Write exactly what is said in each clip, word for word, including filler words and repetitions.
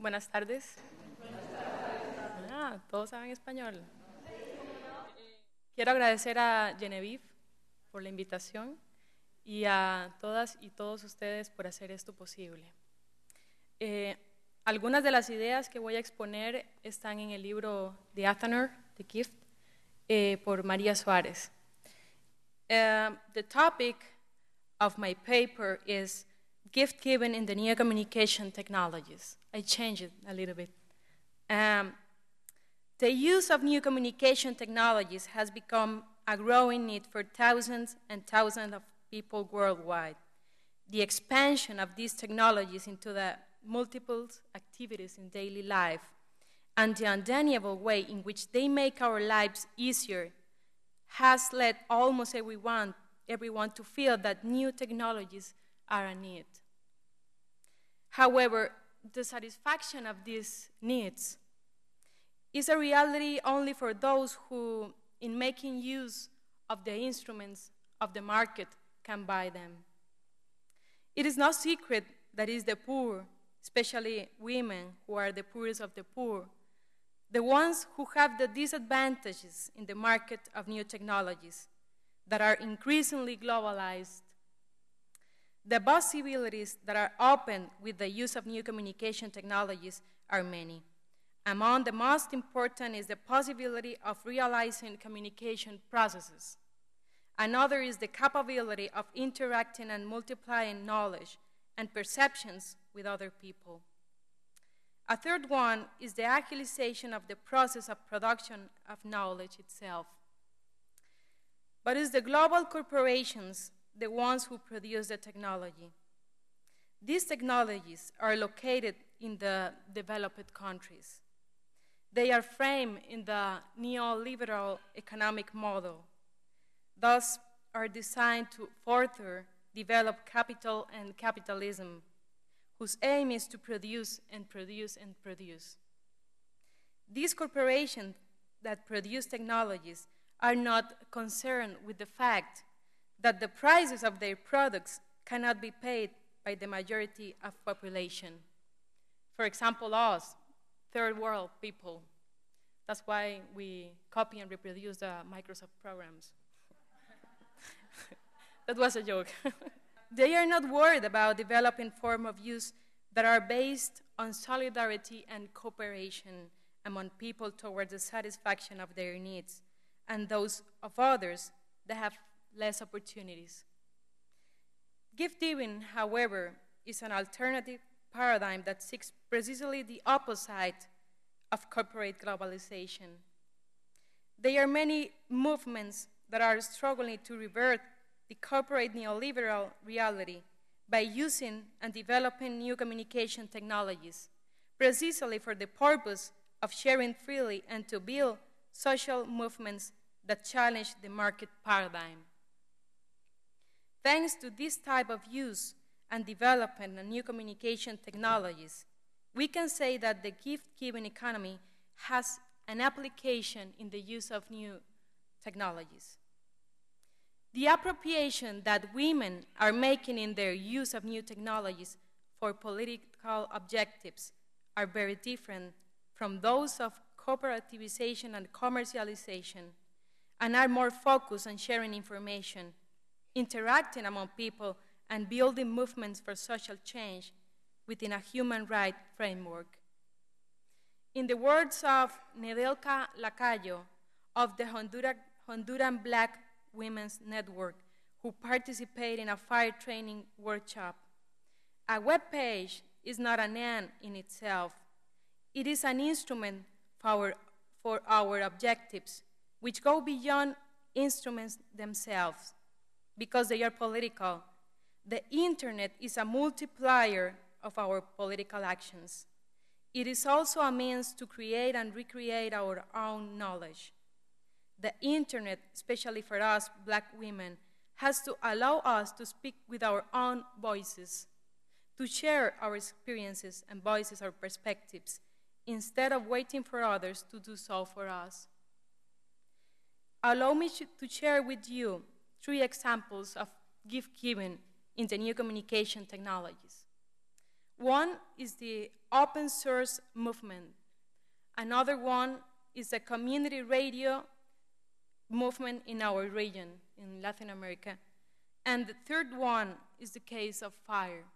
Buenas tardes. Ah, todos saben español. Quiero agradecer a Genevieve por la invitación y a todas y todos ustedes por hacer esto posible. Eh, algunas de las ideas que voy a exponer están en el libro The Athener, The Gift, eh, por María Suárez. Uh, the topic of my paper is gift giving in the new communication technologies. I changed it a little bit. Um, the use of new communication technologies has become a growing need for thousands and thousands of people worldwide. The expansion of these technologies into the multiple activities in daily life and the undeniable way in which they make our lives easier has led almost everyone, everyone to feel that new technologies are a need. However, the satisfaction of these needs is a reality only for those who, in making use of the instruments of the market, can buy them. It is no secret that it is the poor, especially women who are the poorest of the poor, the ones who have the disadvantages in the market of new technologies that are increasingly globalized. The possibilities that are open with the use of new communication technologies are many. Among the most important is the possibility of realizing communication processes. Another is the capability of interacting and multiplying knowledge and perceptions with other people. A third one is the agilization of the process of production of knowledge itself. But it's the global corporations, the ones who produce the technology. These technologies are located in the developed countries. They are framed in the neoliberal economic model, thus are designed to further develop capital and capitalism, whose aim is to produce and produce and produce. These corporations that produce technologies are not concerned with the fact that the prices of their products cannot be paid by the majority of population. For example, us, third world people. That's why we copy and reproduce the Microsoft programs. That was a joke. They are not worried about developing forms of use that are based on solidarity and cooperation among people towards the satisfaction of their needs and those of others that have less opportunities. Gift giving, however, is an alternative paradigm that seeks precisely the opposite of corporate globalization. There are many movements that are struggling to revert the corporate neoliberal reality by using and developing new communication technologies, precisely for the purpose of sharing freely and to build social movements that challenge the market paradigm. Thanks to this type of use and development of new communication technologies, we can say that the gift-giving economy has an application in the use of new technologies. The appropriation that women are making in their use of new technologies for political objectives are very different from those of cooperativization and commercialization, and are more focused on sharing information, interacting among people, and building movements for social change within a human rights framework. In the words of Nedelka Lacayo of the Honduran, Honduran Black Women's Network, who participate in a fire training workshop, a web page is not an end in itself. It is an instrument for our, for our objectives, which go beyond instruments themselves, because they are political. The internet is a multiplier of our political actions. It is also a means to create and recreate our own knowledge. The internet, especially for us Black women, has to allow us to speak with our own voices, to share our experiences and voices, our perspectives, instead of waiting for others to do so for us. Allow me to share with you three examples of gift-giving in the new communication technologies. One is the open source movement. Another one is the community radio movement in our region, in Latin America. And the third one is the case of FIRE.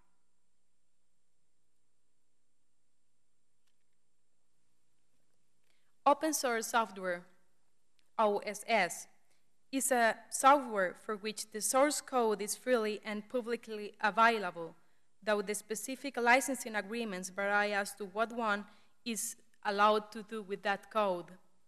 Open source software, O S S, is a software for which the source code is freely and publicly available, though the specific licensing agreements vary as to what one is allowed to do with that code.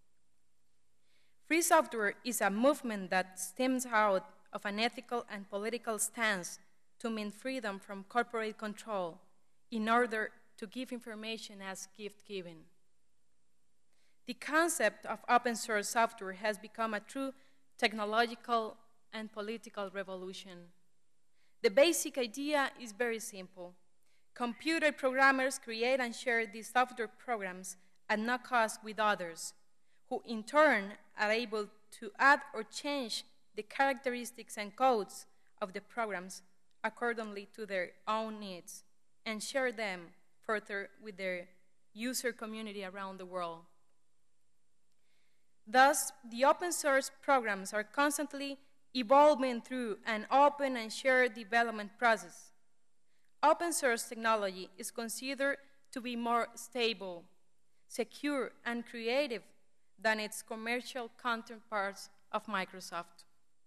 Free software is a movement that stems out of an ethical and political stance to mean freedom from corporate control in order to give information as gift-giving. The concept of open source software has become a true technological and political revolution. The basic idea is very simple. Computer programmers create and share these software programs at no cost with others, who in turn are able to add or change the characteristics and codes of the programs accordingly to their own needs and share them further with their user community around the world. Thus, the open source programs are constantly evolving through an open and shared development process. Open source technology is considered to be more stable, secure, and creative than its commercial counterparts of Microsoft.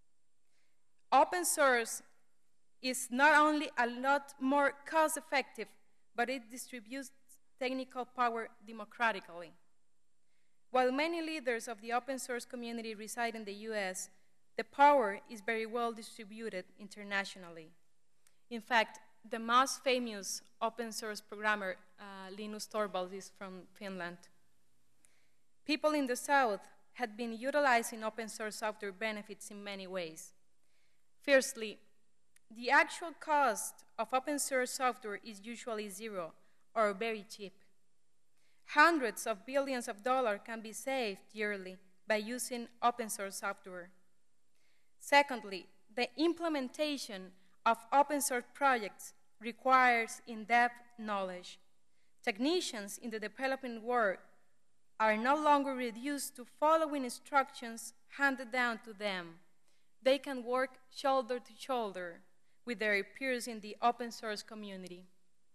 Open source is not only a lot more cost-effective, but it distributes technical power democratically. While many leaders of the open source community reside in the U S, the power is very well distributed internationally. In fact, the most famous open source programmer, uh, Linus Torvalds, is from Finland. People in the South had been utilizing open source software benefits in many ways. Firstly, the actual cost of open source software is usually zero or very cheap. Hundreds of billions of dollars can be saved yearly by using open source software. Secondly, the implementation of open source projects requires in-depth knowledge. Technicians in the developing world are no longer reduced to following instructions handed down to them. They can work shoulder to shoulder with their peers in the open source community.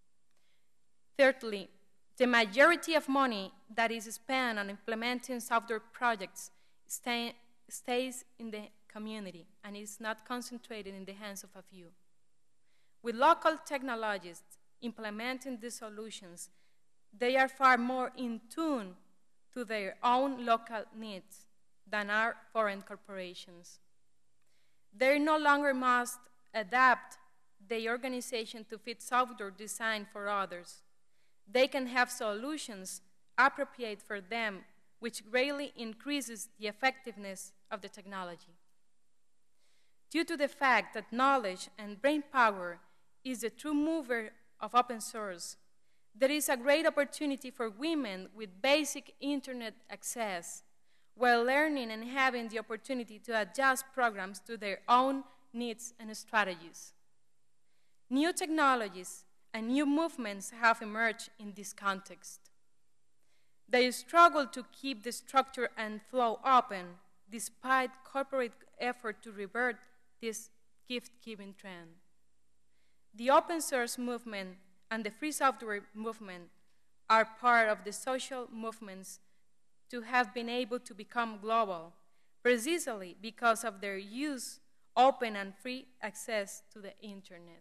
Thirdly, the majority of money that is spent on implementing software projects stay, stays in the community and is not concentrated in the hands of a few. With local technologists implementing these solutions, they are far more in tune to their own local needs than are foreign corporations. They no longer must adapt the organization to fit software designed for others. They can have solutions appropriate for them, which greatly increases the effectiveness of the technology. Due to the fact that knowledge and brain power is the true mover of open source, there is a great opportunity for women with basic internet access, while learning and having the opportunity to adjust programs to their own needs and strategies. New technologies and new movements have emerged in this context. They struggle to keep the structure and flow open, despite corporate effort to revert this gift-giving trend. The open source movement and the free software movement are part of the social movements to have been able to become global, precisely because of their use, open and free access to the internet.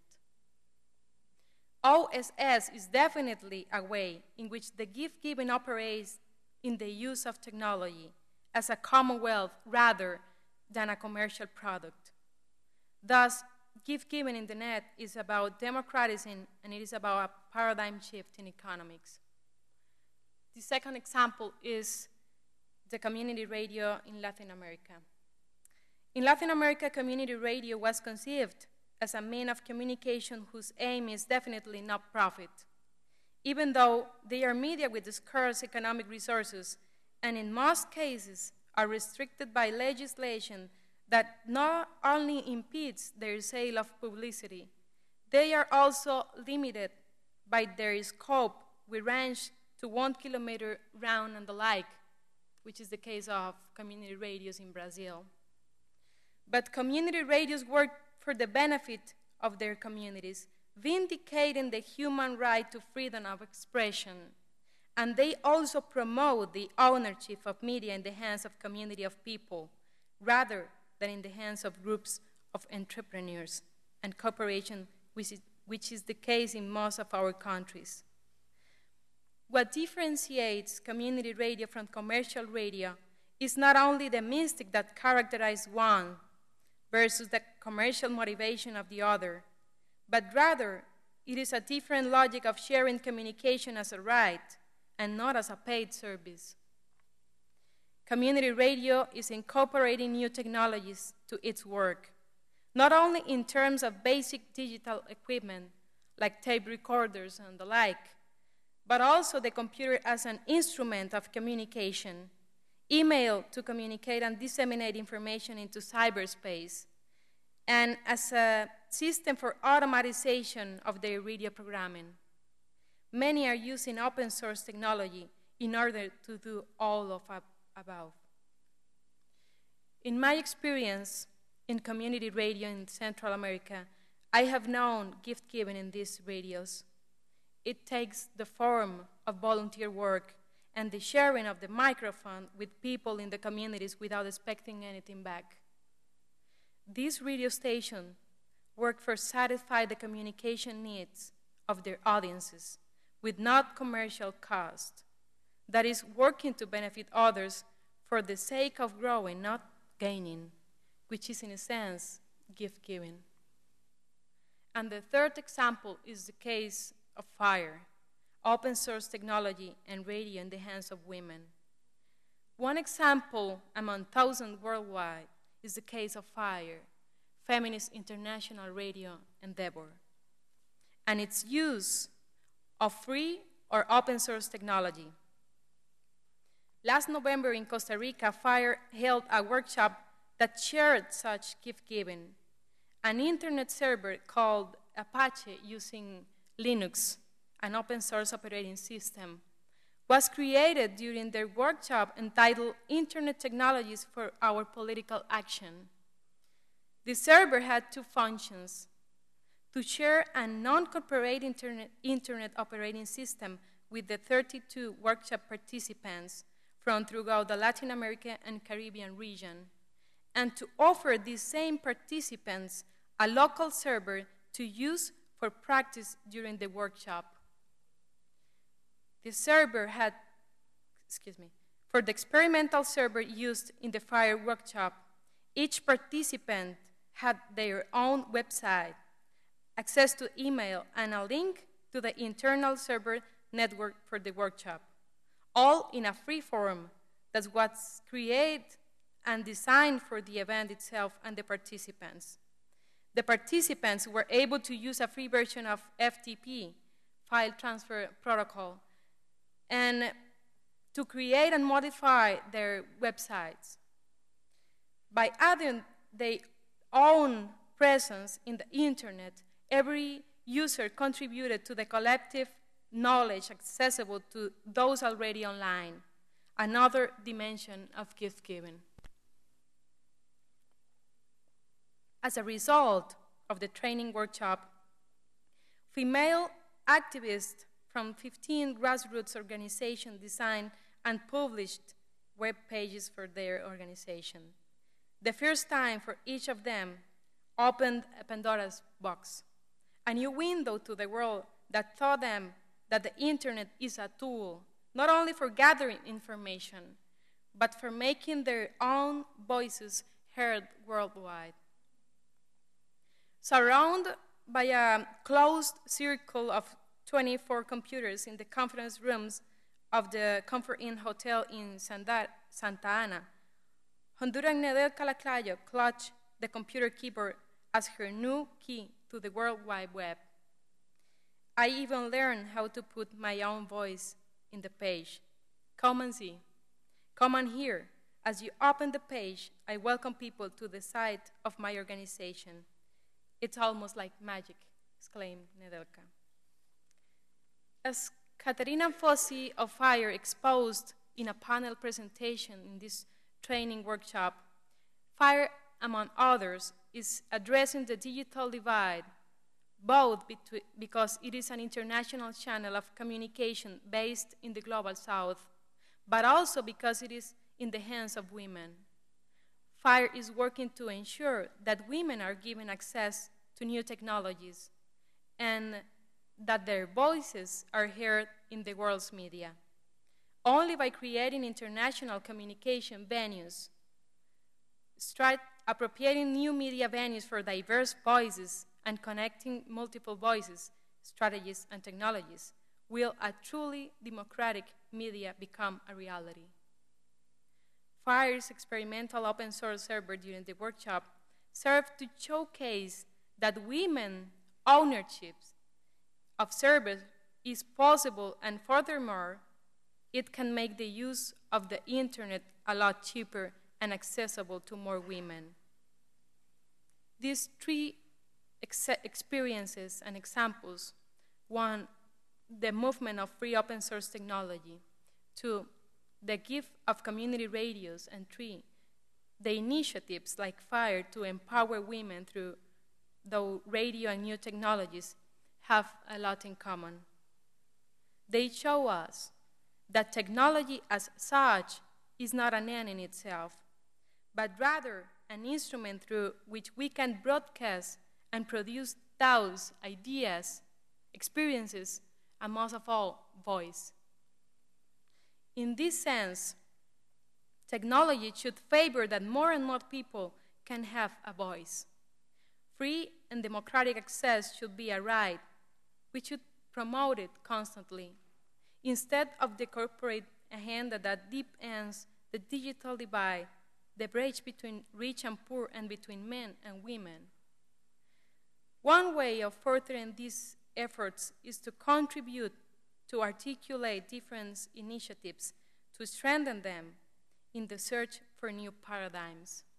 O S S is definitely a way in which the gift-giving operates in the use of technology as a commonwealth rather than a commercial product. Thus, gift-giving in the net is about democratizing, and it is about a paradigm shift in economics. The second example is the community radio in Latin America. In Latin America, community radio was conceived as a means of communication whose aim is definitely not profit, even though they are media with scarce economic resources and in most cases are restricted by legislation that not only impedes their sale of publicity, they are also limited by their scope, we range to one kilometer round and the like, which is the case of community radios in Brazil. But community radios work for the benefit of their communities, vindicating the human right to freedom of expression. And they also promote the ownership of media in the hands of community of people, rather than in the hands of groups of entrepreneurs and corporations, which is, which is the case in most of our countries. What differentiates community radio from commercial radio is not only the mystic that characterizes one versus the commercial motivation of the other, but rather it is a different logic of sharing communication as a right and not as a paid service. Community radio is incorporating new technologies to its work, not only in terms of basic digital equipment like tape recorders and the like, but also the computer as an instrument of communication, email to communicate and disseminate information into cyberspace, and as a system for automatization of their radio programming. Many are using open source technology in order to do all of above. In my experience in community radio in Central America, I have known gift giving in these radios. It takes the form of volunteer work and the sharing of the microphone with people in the communities without expecting anything back. These radio stations work for satisfy the communication needs of their audiences with not commercial cost. That is, working to benefit others for the sake of growing, not gaining, which is in a sense gift giving. And the third example is the case of FIRE, open source technology and radio in the hands of women. One example among thousands worldwide is the case of FIRE, Feminist International Radio Endeavor, and its use of free or open source technology. Last November in Costa Rica, FIRE held a workshop that shared such gift giving. An internet server called Apache using Linux, an open source operating system, was created during their workshop entitled Internet Technologies for Our Political Action. The server had two functions: to share a non-corporate internet, internet operating system with the thirty-two workshop participants from throughout the Latin America and Caribbean region, and to offer these same participants a local server to use for practice during the workshop. The server had, excuse me, for the experimental server used in the FIRE workshop, each participant had their own website, access to email, and a link to the internal server network for the workshop, all in a free form that was created and designed for the event itself and the participants. The participants were able to use a free version of F T P, File Transfer Protocol, and to create and modify their websites. By adding their own presence in the internet, every user contributed to the collective knowledge accessible to those already online, another dimension of gift giving. As a result of the training workshop, female activists from fifteen grassroots organizations designed and published web pages for their organization. The first time for each of them opened a Pandora's box, a new window to the world that taught them that the internet is a tool, not only for gathering information, but for making their own voices heard worldwide. Surrounded by a closed circle of twenty-four computers in the conference rooms of the Comfort Inn Hotel in Santa Ana, Honduran Nedelka Laclayo clutched the computer keyboard as her new key to the World Wide Web. I even learned how to put my own voice in the page. Come and see. Come and hear. As you open the page, I welcome people to the site of my organization. It's almost like magic, exclaimed Nedelka. As Caterina Fossi of FIRE exposed in a panel presentation in this training workshop, FIRE, among others, is addressing the digital divide, both because it is an international channel of communication based in the Global South, but also because it is in the hands of women. FIRE is working to ensure that women are given access to new technologies and that their voices are heard in the world's media. Only by creating international communication venues, appropriating new media venues for diverse voices, and connecting multiple voices, strategies, and technologies, will a truly democratic media become a reality. FIRE's experimental open source server during the workshop served to showcase that women ownership of servers is possible, and furthermore, it can make the use of the internet a lot cheaper and accessible to more women. These three ex experiences and examples, one, the movement of free open source technology, two, the gift of community radios, and three, the initiatives like FIRE to empower women through the radio and new technologies, have a lot in common. They show us that technology as such is not an end in itself, but rather an instrument through which we can broadcast and produce thoughts, ideas, experiences, and most of all, voice. In this sense, technology should favor that more and more people can have a voice. Free and democratic access should be a right. We should promote it constantly, instead of the corporate agenda that deep ends the digital divide, the bridge between rich and poor, and between men and women. One way of furthering these efforts is to contribute to articulate different initiatives to strengthen them in the search for new paradigms.